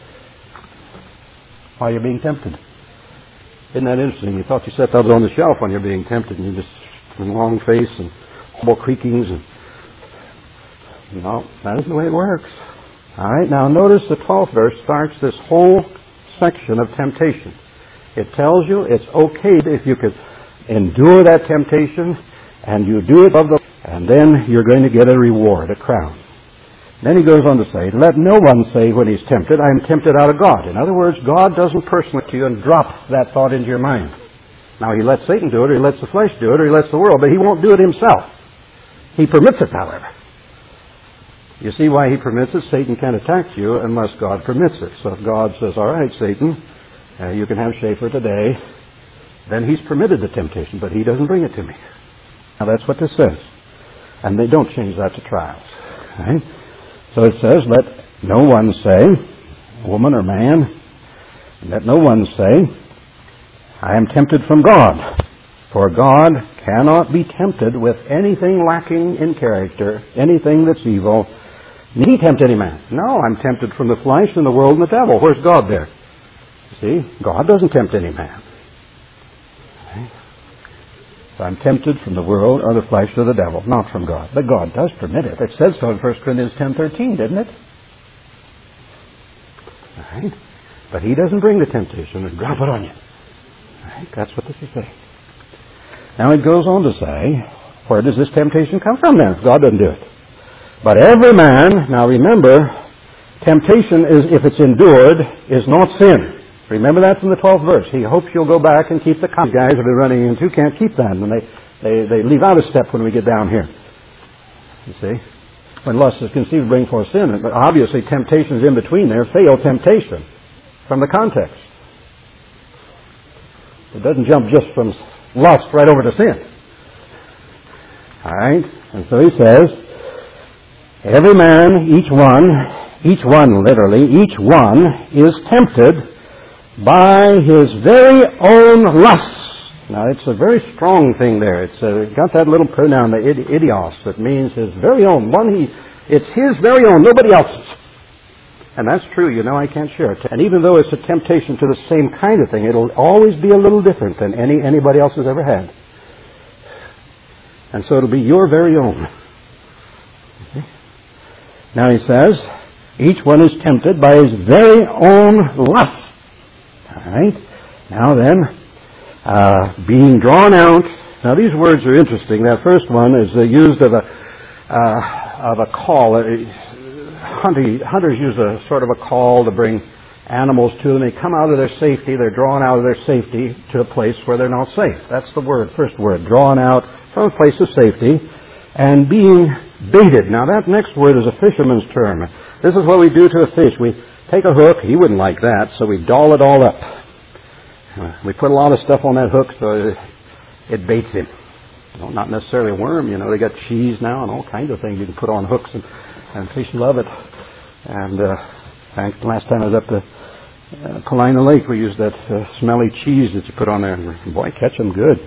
while you're being tempted. Isn't that interesting? You thought you set those on the shelf when you're being tempted, and you just long face and horrible creakings. And no, that isn't the way it works. All right, now notice the 12th verse starts this whole section of temptation. It tells you it's okay if you could endure that temptation, and you do it above the, and then you're going to get a reward, a crown. Then he goes on to say, let no one say when he's tempted, I am tempted out of God. In other words, God doesn't personally to you and drop that thought into your mind. Now, He lets Satan do it, or He lets the flesh do it, or He lets the world, but He won't do it Himself. He permits it, however. You see why He permits it? Satan can't attack you unless God permits it. So if God says, all right, Satan, you can have Schaefer today, then He's permitted the temptation, but He doesn't bring it to me. Now, that's what this says. And they don't change that to trials. Right? So it says, let no one say, woman or man, let no one say, I am tempted from God. For God cannot be tempted with anything lacking in character, anything that's evil. Need he tempt any man? No, I'm tempted from the flesh and the world and the devil. Where's God there? See, God doesn't tempt any man. Okay. So I'm tempted from the world or the flesh or the devil, not from God. But God does permit it. It says so in 1 Corinthians 10:13, didn't it? All right. But he doesn't bring the temptation and drop it on you. All right. That's what this is saying. Now it goes on to say, where does this temptation come from then? God doesn't do it. But every man, now remember, temptation is, if it's endured, is not sin. Remember that from the 12th verse. He hopes you'll go back and keep the guys that are running into can't keep that. And they leave out a step when we get down here. You see? When lust is conceived, bring forth sin. But obviously temptations in between there fail temptation from the context. It doesn't jump just from lust right over to sin. All right? And so he says, every man, each one literally, each one is tempted by his very own lusts. Now, it's a very strong thing there. It's got that little pronoun, the idios, that means his very own. It's his very own, nobody else's. And that's true, you know, I can't share it. And even though it's a temptation to the same kind of thing, it'll always be a little different than anybody else has ever had. And so it'll be your very own. Okay. Now he says, each one is tempted by his very own lust. All right. Now then, being drawn out. Now these words are interesting. That first one is used of a call. Hunters use a sort of a call to bring animals to them. They come out of their safety. They're drawn out of their safety to a place where they're not safe. That's the word, first word. Drawn out from a place of safety and being baited. Now that next word is a fisherman's term. This is what we do to a fish. We take a hook. He wouldn't like that, so we doll it all up. We put a lot of stuff on that hook so it baits him. Well, not necessarily a worm, you know. They got cheese now and all kinds of things you can put on hooks, and fish love it. And in fact, last time I was up to Paulina Lake, we used that smelly cheese that you put on there, and boy, catch them good.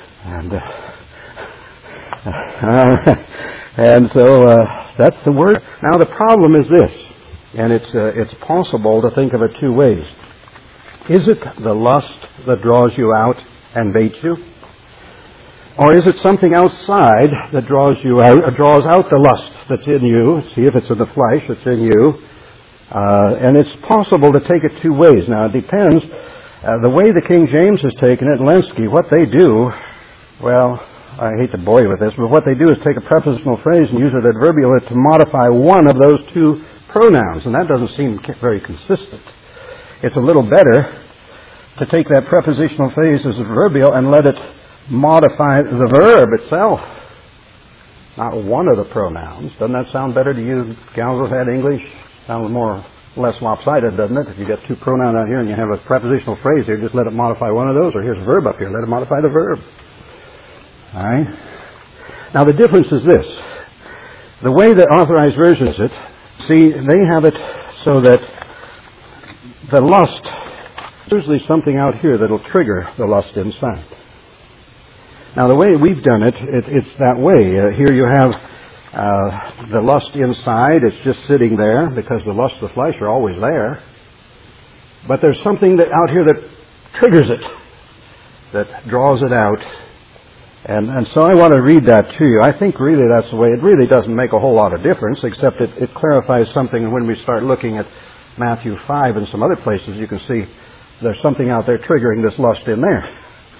And so that's the word. Now the problem is this, and it's possible to think of it two ways. Is it the lust that draws you out and baits you? Or is it something outside that draws you out, or draws out the lust that's in you? See if it's in the flesh that's in you. And it's possible to take it two ways. Now it depends. The way the King James has taken it, Lenski, what they do, well, I hate to bore you with this, but what they do is take a prepositional phrase and use it adverbially to modify one of those two pronouns, and that doesn't seem very consistent. It's a little better to take that prepositional phrase as adverbial and let it modify the verb itself, not one of the pronouns. Doesn't that sound better to you gals who've had English? Sounds less lopsided, doesn't it? If you get two pronouns out here and you have a prepositional phrase here, just let it modify one of those, or here's a verb up here, let it modify the verb. All right? Now the difference is this. The way the Authorized Version is it, see, they have it so that the lust, usually something out here that'll trigger the lust inside. Now the way we've done it, it's that way. Here you have the lust inside. It's just sitting there because the lust of the flesh are always there. But there's something that out here that triggers it, that draws it out. And so I want to read that to you. I think really that's the way. It really doesn't make a whole lot of difference, except it clarifies something when we start looking at Matthew 5 and some other places. You can see there's something out there triggering this lust in there.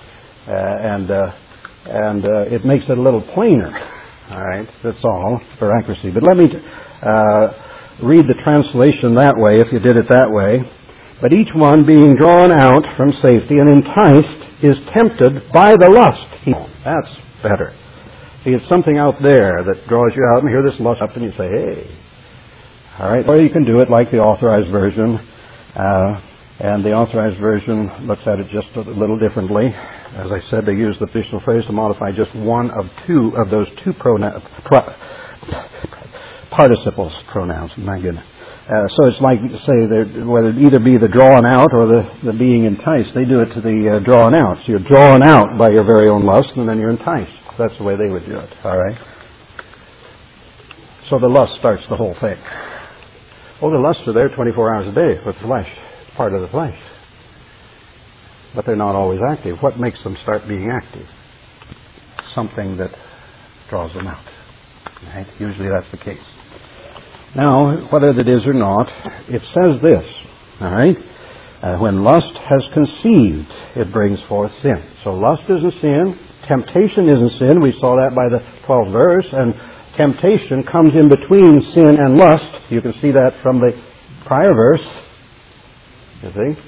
And it makes it a little plainer. All right, that's all for accuracy. But let me read the translation that way, if you did it that way. But each one being drawn out from safety and enticed is tempted by the lust. That's better. See, it's something out there that draws you out, and here this lust up, and you say, hey. All right, or you can do it like the Authorized Version. And the Authorized Version looks at it just a little differently. As I said, they use the official phrase to modify just one of two of those two participles, pronouns. My goodness. So it's like, say, whether it either be the drawn out or the being enticed. They do it to the drawn out. So you're drawn out by your very own lust, and then you're enticed. That's the way they would do it. All right? So the lust starts the whole thing. Oh, the lusts are there 24 hours a day with flesh. It's part of the flesh. But they're not always active. What makes them start being active? Something that draws them out. Right? Usually that's the case. Now, whether it is or not, it says this, all right? When lust has conceived, it brings forth sin. So lust is a sin. Temptation is a sin. We saw that by the 12th verse. And temptation comes in between sin and lust. You can see that from the prior verse. You see?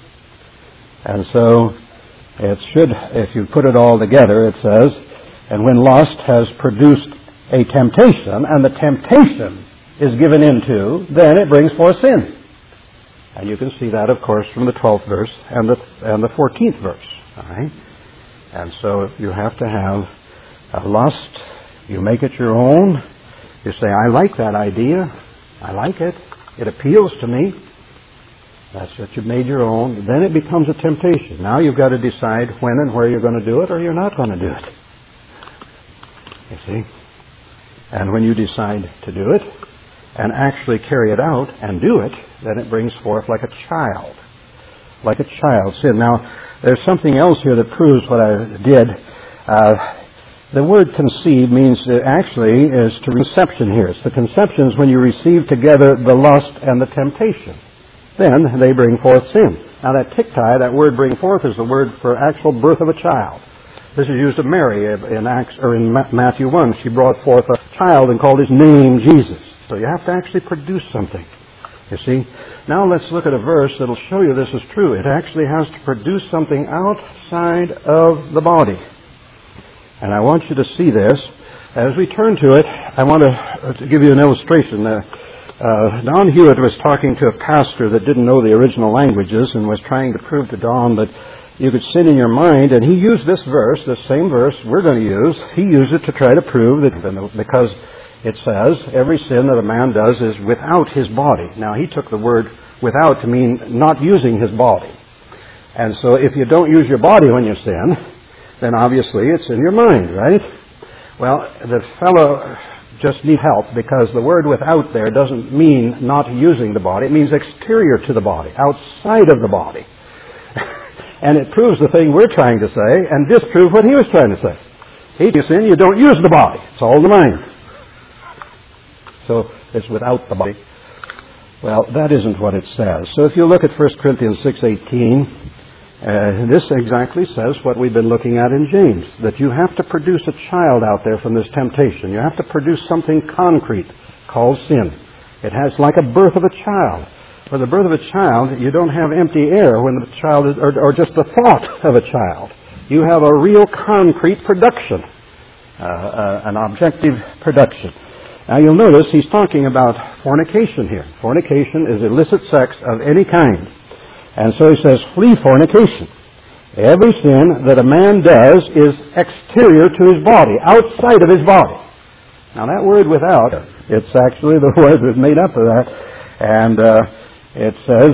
And so it should, if you put it all together, it says, and when lust has produced a temptation, and the temptation is given into, then it brings forth sin. And you can see that, of course, from the 12th verse and the 14th verse. All right? And so you have to have a lust. You make it your own. You say, I like that idea. I like it. It appeals to me. That's what you've made your own. Then it becomes a temptation. Now you've got to decide when and where you're going to do it or you're not going to do it. You see? And when you decide to do it, and actually carry it out and do it, then it brings forth like a child. Like a child sin. Now, there's something else here that proves what I did. The word conceive means actually is to conception here. It's the conceptions when you receive together the lust and the temptation. Then they bring forth sin. Now that tiktai, that word bring forth, is the word for actual birth of a child. This is used of Mary in Acts, or in Matthew 1. She brought forth a child and called his name Jesus. So you have to actually produce something, you see. Now let's look at a verse that will show you this is true. It actually has to produce something outside of the body. And I want you to see this. As we turn to it, I want to give you an illustration. Don Hewitt was talking to a pastor that didn't know the original languages and was trying to prove to Don that you could sin in your mind, and he used this verse, the same verse we're going to use. He used it to try to prove that because it says, every sin that a man does is without his body. Now, he took the word without to mean not using his body. And so if you don't use your body when you sin, then obviously it's in your mind, right? Well, the fellow just needs help because the word without there doesn't mean not using the body. It means exterior to the body, outside of the body. And it proves the thing we're trying to say and disproves what he was trying to say. If you sin, you don't use the body. It's all the mind. So it's without the body. Well, that isn't what it says. So if you look at 1 Corinthians 6:18, this exactly says what we've been looking at in James, that you have to produce a child out there from this temptation. You have to produce something concrete called sin. It has like a birth of a child. For the birth of a child, you don't have empty air when the child is, or just the thought of a child. You have a real concrete production, an objective production. Now you'll notice he's talking about fornication here. Fornication is illicit sex of any kind. And so he says, flee fornication. Every sin that a man does is exterior to his body, outside of his body. Now that word without, it's actually the word that's made up of that. And it says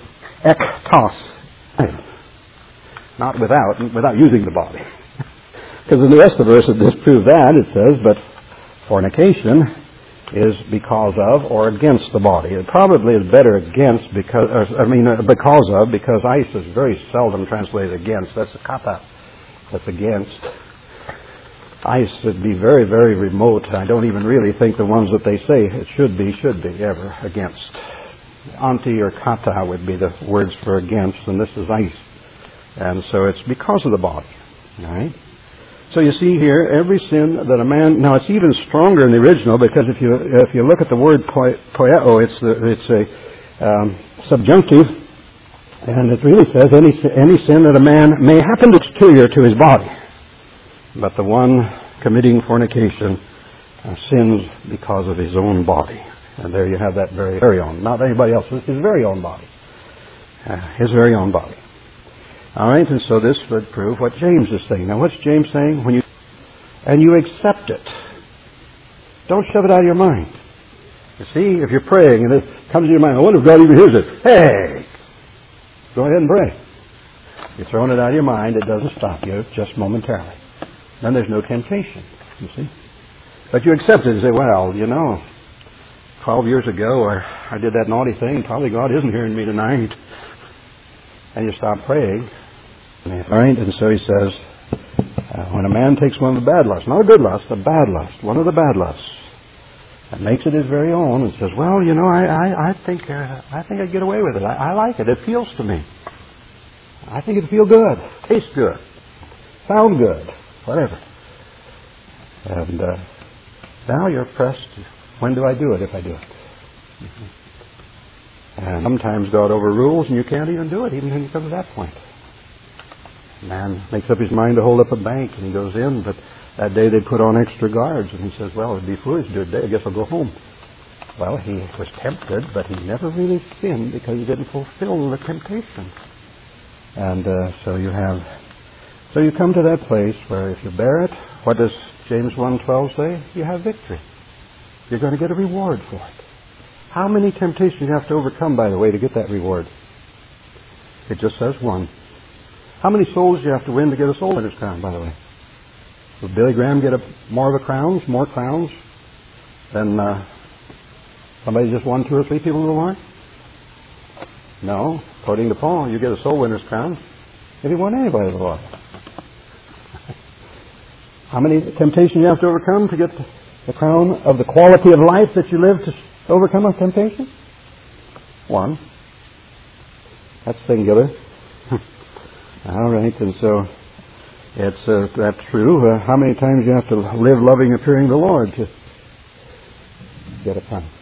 ektos. Not without using the body. Because in the rest of the verse it disproves that. It says, but fornication is because of or against the body. It probably is better against because of, because ice is very seldom translated against. That's a kata. That's against. Ice would be very, very remote. I don't even really think the ones that they say it should be ever against. Anti or kata would be the words for against, and this is ice. And so it's because of the body. All right? So you see here, every sin that a man... Now, it's even stronger in the original, because if you look at the word poieo, it's a subjunctive, and it really says any sin that a man may happen to exterior to his body. But the one committing fornication sins because of his own body. And there you have that very, very own. Not anybody else's, his very own body. His very own body. All right, and so this would prove what James is saying. Now, what's James saying? When you accept it. Don't shove it out of your mind. You see, if you're praying and it comes to your mind, I wonder if God even hears it. Hey! Go ahead and pray. You're throwing it out of your mind. It doesn't stop you, just momentarily. Then there's no temptation, you see. But you accept it and say, well, 12 years ago I did that naughty thing. Probably God isn't hearing me tonight. And you stop praying. All right, and so he says, when a man takes one of the bad lusts, not a good lust, a bad lust, one of the bad lusts, and makes it his very own and says, well, I think I'd get away with it. I like it. It feels to me. I think it'd feel good, taste good, sound good, whatever. And now you're pressed. When do I do it if I do it? And sometimes God overrules and you can't even do it, even when you come to that point. A man makes up his mind to hold up a bank and he goes in, but that day they put on extra guards and he says, well, it'd be foolish to do it today. I guess I'll go home. Well, he was tempted, but he never really sinned because he didn't fulfill the temptation. And so you come to that place where if you bear it, what does James 1:12 say? You have victory. You're going to get a reward for it. How many temptations you have to overcome, by the way, to get that reward? It just says one. How many souls do you have to win to get a soul winner's crown, by the way? Will Billy Graham get more crowns than somebody just won 2 or 3 people in the Lord? No. According to Paul, you get a soul winner's crown if you won anybody in the Lord. How many temptations you have to overcome to get the crown of the quality of life that you live to overcome a temptation? One. That's singular. All right, and so that's true. How many times you have to live loving, appearing the Lord to get a crown?